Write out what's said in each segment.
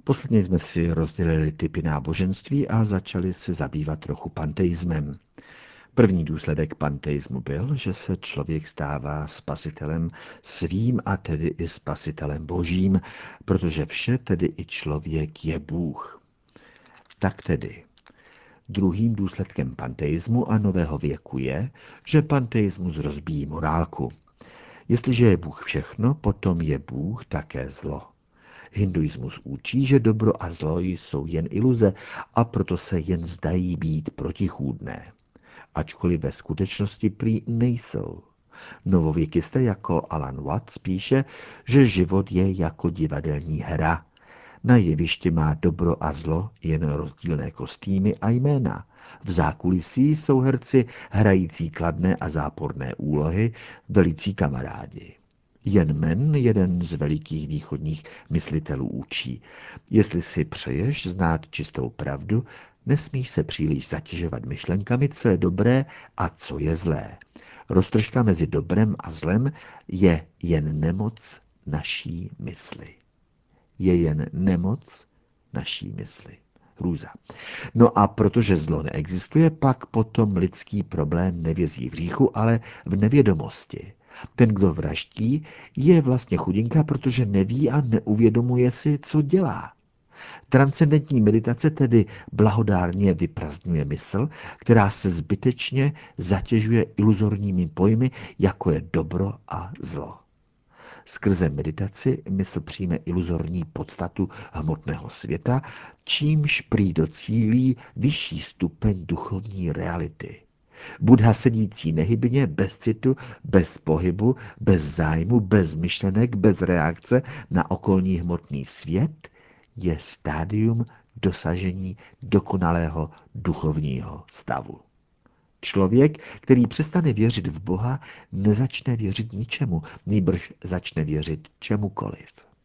Posledně jsme si rozdělili typy náboženství a začali se zabývat trochu panteismem. První důsledek panteismu byl, že se člověk stává spasitelem svým a tedy i spasitelem božím, protože vše, tedy i člověk, je Bůh. Tak tedy, druhým důsledkem panteismu a nového věku je, že panteismus rozbíjí morálku. Jestliže je Bůh všechno, potom je Bůh také zlo. Hinduismus učí, že dobro a zlo jsou jen iluze a proto se jen zdají být protichůdné, ačkoliv ve skutečnosti prý nejsou. Novověkisté jako Alan Watts píše, že život je jako divadelní hra. Na jevišti má dobro a zlo jen rozdílné kostýmy a jména. V zákulisí jsou herci hrající kladné a záporné úlohy, velicí kamarádi. Jen Men, jeden z velikých východních myslitelů, učí: jestli si přeješ znát čistou pravdu, nesmíš se příliš zatěžovat myšlenkami, co je dobré a co je zlé. Roztržka mezi dobrem a zlem je jen nemoc naší mysli. Je jen nemoc naší mysli. Hrůza. No a protože zlo neexistuje, pak potom lidský problém nevězí v hříchu, ale v nevědomosti. Ten, kdo vraždí, je vlastně chudinka, protože neví a neuvědomuje si, co dělá. Transcendentní meditace tedy blahodárně vyprazdňuje mysl, která se zbytečně zatěžuje iluzorními pojmy, jako je dobro a zlo. Skrze meditaci mysl přijme iluzorní podstatu hmotného světa, čímž prý docílí vyšší stupeň duchovní reality. Buddha sedící nehybně, bez citu, bez pohybu, bez zájmu, bez myšlenek, bez reakce na okolní hmotný svět je stádium dosažení dokonalého duchovního stavu. Člověk, který přestane věřit v Boha, nezačne věřit ničemu, nýbrž začne věřit čemukoliv.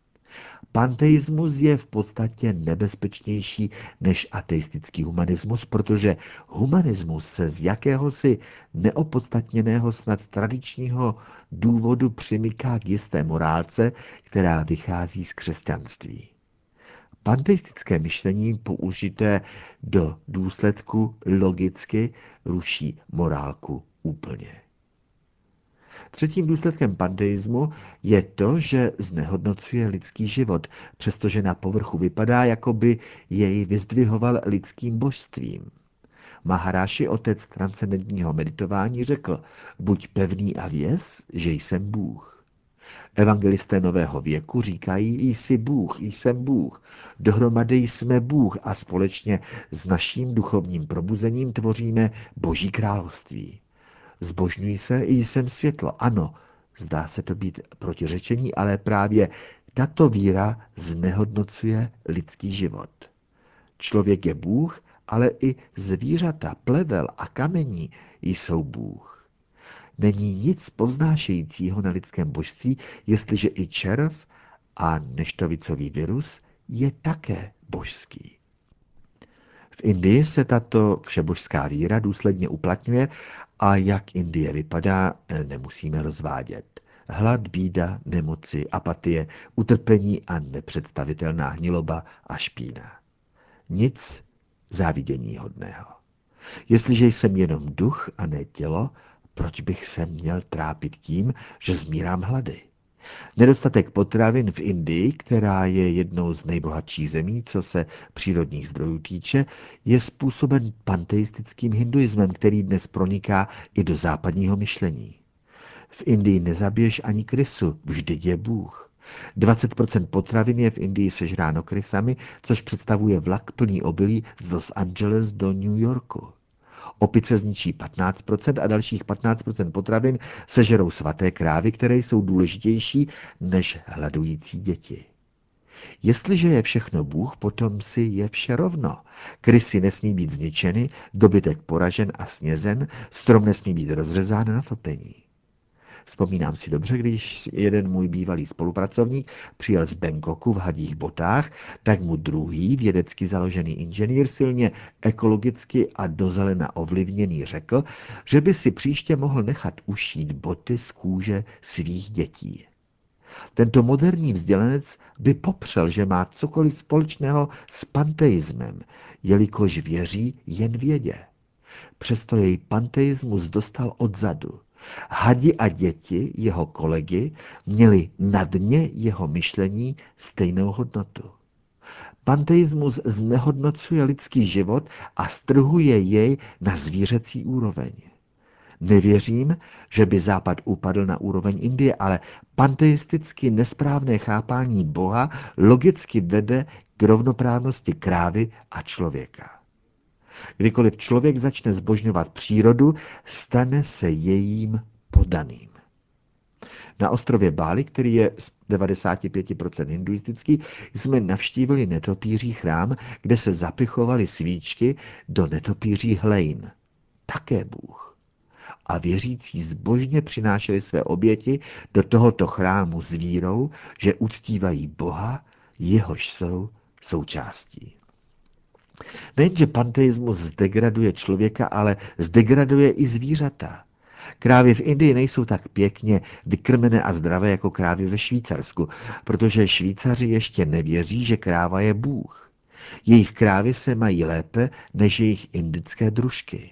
Panteismus je v podstatě nebezpečnější než ateistický humanismus, protože humanismus se z jakéhosi neopodstatněného, snad tradičního důvodu přimyká k jisté morálce, která vychází z křesťanství. Panteistické myšlení použité do důsledku logicky ruší morálku úplně. Třetím důsledkem panteismu je to, že znehodnocuje lidský život, přestože na povrchu vypadá, jako by jej vyzdvihoval lidským božstvím. Maharáši, otec transcendentního meditování, řekl: buď pevný a věz, že jsem Bůh. Evangelisté nového věku říkají: jsi Bůh, jsem Bůh. Dohromady jsme Bůh a společně s naším duchovním probuzením tvoříme Boží království. Zbožňuji se, jsem světlo. Ano, zdá se to být protiřečení, ale právě tato víra znehodnocuje lidský život. Člověk je Bůh, ale i zvířata, plevel a kamení jsou Bůh. Není nic povznášejícího na lidském božství, jestliže i červ a neštovicový virus je také božský. V Indii se tato všebožská víra důsledně uplatňuje a jak Indie vypadá, nemusíme rozvádět. Hlad, bída, nemoci, apatie, utrpení a nepředstavitelná hniloba a špína. Nic závidění hodného. Jestliže jsem jenom duch a ne tělo, proč bych se měl trápit tím, že zmírám hlady? Nedostatek potravin v Indii, která je jednou z nejbohatších zemí, co se přírodních zdrojů týče, je způsoben panteistickým hinduismem, který dnes proniká i do západního myšlení. V Indii nezabiješ ani krysu, vždyť je Bůh. 20% potravin je v Indii sežráno krysami, což představuje vlak plný obilí z Los Angeles do New Yorku. Opice zničí 15% a dalších 15% potravin sežerou svaté krávy, které jsou důležitější než hladující děti. Jestliže je všechno Bůh, potom si je vše rovno. Krysy nesmí být zničeny, dobytek poražen a snězen, strom nesmí být rozřezán na topení. Vzpomínám si dobře, když jeden můj bývalý spolupracovník přijel z Bangkoku v hadích botách, tak mu druhý vědecky založený inženýr, silně ekologicky a do zelena ovlivněný, řekl, že by si příště mohl nechat ušít boty z kůže svých dětí. Tento moderní vzdělanec by popřel, že má cokoliv společného s panteismem, jelikož věří jen vědě. Přesto jej panteismus dostal odzadu. Hadi a děti, jeho kolegy, měli na dně jeho myšlení stejnou hodnotu. Panteismus znehodnocuje lidský život a strhuje jej na zvířecí úroveň. Nevěřím, že by Západ upadl na úroveň Indie, ale panteisticky nesprávné chápání Boha logicky vede k rovnoprávnosti krávy a člověka. Kdykoliv člověk začne zbožňovat přírodu, stane se jejím podaným. Na ostrově Bali, který je z 95% hinduistický, jsme navštívili netopíří chrám, kde se zapichovaly svíčky do netopíří hlejn. Také Bůh. A věřící zbožně přinášeli své oběti do tohoto chrámu s vírou, že uctívají Boha, jehož jsou součástí. Nejenže panteismus zdegraduje člověka, ale zdegraduje i zvířata. Krávy v Indii nejsou tak pěkně vykrmené a zdravé jako krávy ve Švýcarsku, protože Švýcaři ještě nevěří, že kráva je Bůh. Jejich krávy se mají lépe než jejich indické družky.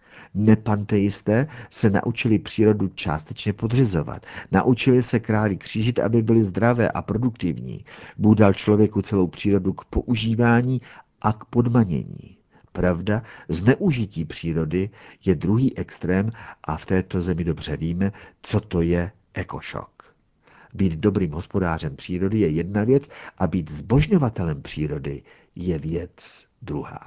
Nepanteisté se naučili přírodu částečně podřizovat. Naučili se krávy křížit, aby byly zdravé a produktivní. Bůh dal člověku celou přírodu k používání a k podmanění. Pravda, zneužití přírody je druhý extrém a v této zemi dobře víme, co to je ekošok. Být dobrým hospodářem přírody je jedna věc a být zbožňovatelem přírody je věc druhá.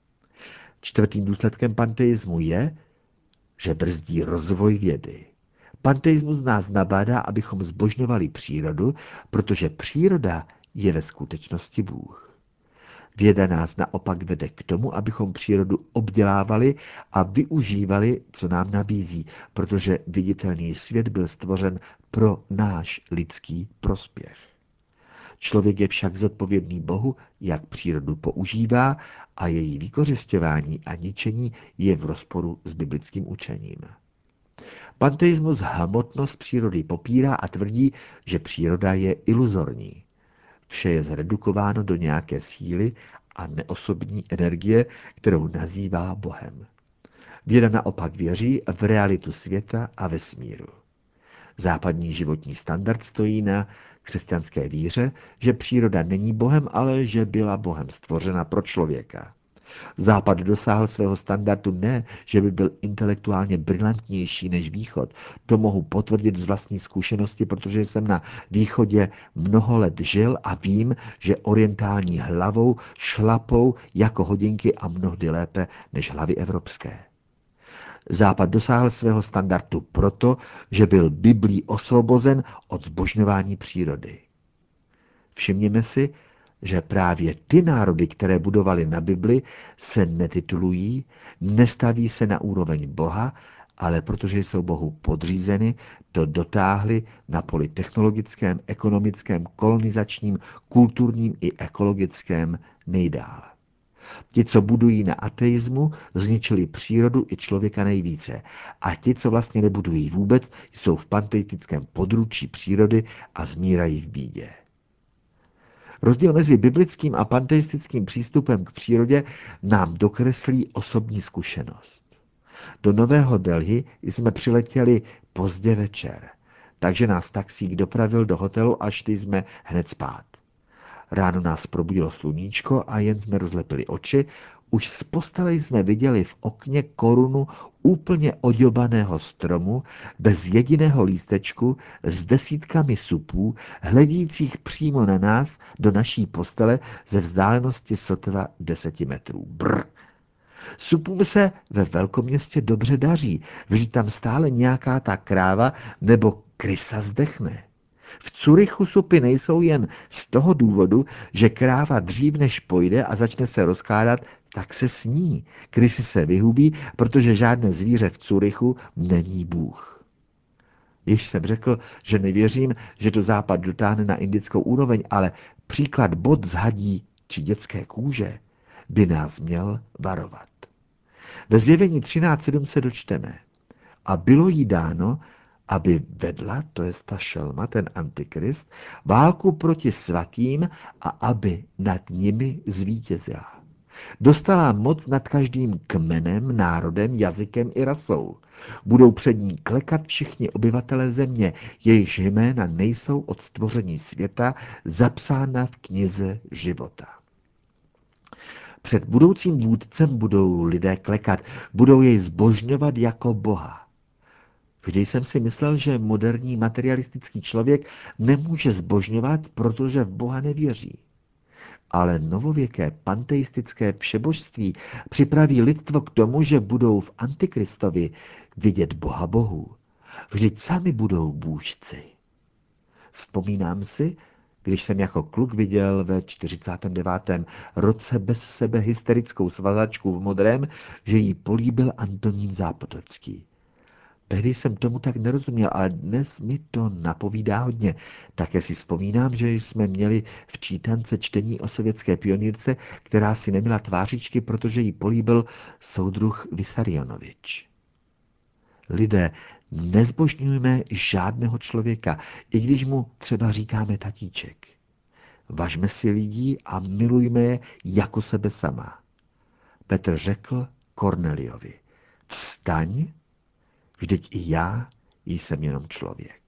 Čtvrtým důsledkem panteismu je, že brzdí rozvoj vědy. Panteismus nás nabádá, abychom zbožňovali přírodu, protože příroda je ve skutečnosti Bůh. Věda nás naopak vede k tomu, abychom přírodu obdělávali a využívali, co nám nabízí, protože viditelný svět byl stvořen pro náš lidský prospěch. Člověk je však zodpovědný Bohu, jak přírodu používá a její vykořisťování a ničení je v rozporu s biblickým učením. Panteismus hmotnost přírody popírá a tvrdí, že příroda je iluzorní. Vše je zredukováno do nějaké síly a neosobní energie, kterou nazývá Bohem. Věda naopak věří v realitu světa a vesmíru. Západní životní standard stojí na křesťanské víře, že příroda není Bohem, ale že byla Bohem stvořena pro člověka. Západ dosáhl svého standardu ne, že by byl intelektuálně brilantnější než východ. To mohu potvrdit z vlastní zkušenosti, protože jsem na východě mnoho let žil a vím, že orientální hlavou šlapou jako hodinky a mnohdy lépe než hlavy evropské. Západ dosáhl svého standardu proto, že byl Biblí osvobozen od zbožňování přírody. Všimněme si, že právě ty národy, které budovaly na Bibli, se netitulují, nestaví se na úroveň Boha, ale protože jsou Bohu podřízeny, to dotáhli na poli technologickém, ekonomickém, kolonizačním, kulturním i ekologickém nejdál. Ti, co budují na ateismu, zničili přírodu i člověka nejvíce. A ti, co vlastně nebudují vůbec, jsou v panteistickém područí přírody a zmírají v bídě. Rozdíl mezi biblickým a panteistickým přístupem k přírodě nám dokreslí osobní zkušenost. Do Nového Delhi jsme přiletěli pozdě večer, takže nás taxík dopravil do hotelu a šli jsme hned spát. Ráno nás probudilo sluníčko a jen jsme rozlepili oči, už z postele jsme viděli v okně korunu úplně oděbaného stromu, bez jediného lístečku, s desítkami supů, hledících přímo na nás do naší postele ze vzdálenosti sotva 10 metrů. Brr! Supům se ve velkoměstě dobře daří, vždyť tam stále nějaká ta kráva nebo krysa zdechne. V Curychu supy nejsou jen z toho důvodu, že kráva dřív než pojde a začne se rozkládat, tak se sní. Krysy se vyhubí, protože žádné zvíře v Curychu není Bůh. Již jsem řekl, že nevěřím, že to Západ dotáhne na indickou úroveň, ale příklad bod z hadí či dětské kůže by nás měl varovat. Ve Zjevení 13.7 se dočteme. A bylo jí dáno, aby vedla, to je ta šelma, ten antikrist, válku proti svatým a aby nad nimi zvítězila. Dostala moc nad každým kmenem, národem, jazykem i rasou. Budou před ní klekat všichni obyvatele země, jejichž jména nejsou od stvoření světa zapsána v knize života. Před budoucím vůdcem budou lidé klekat, budou jej zbožňovat jako Boha. Vždy jsem si myslel, že moderní materialistický člověk nemůže zbožňovat, protože v Boha nevěří. Ale novověké panteistické všebožství připraví lidstvo k tomu, že budou v Antikristovi vidět Boha Bohů. Vždyť sami budou bůžci. Vzpomínám si, když jsem jako kluk viděl ve 49. roce bez sebe hysterickou svazačku v modrém, že jí políbil Antonín Zápotocký. Tehdy jsem tomu tak nerozuměl, ale dnes mi to napovídá hodně. Také si vzpomínám, že jsme měli v čítance čtení o sovětské pionýrce, která si neměla tvářičky, protože jí políbil soudruh Vysarionovič. Lidé, nezbožňujme žádného člověka, i když mu třeba říkáme tatíček. Važme si lidí a milujme je jako sebe sama. Petr řekl Korneliovi, vstaň, vždyť i já jsem jenom člověk.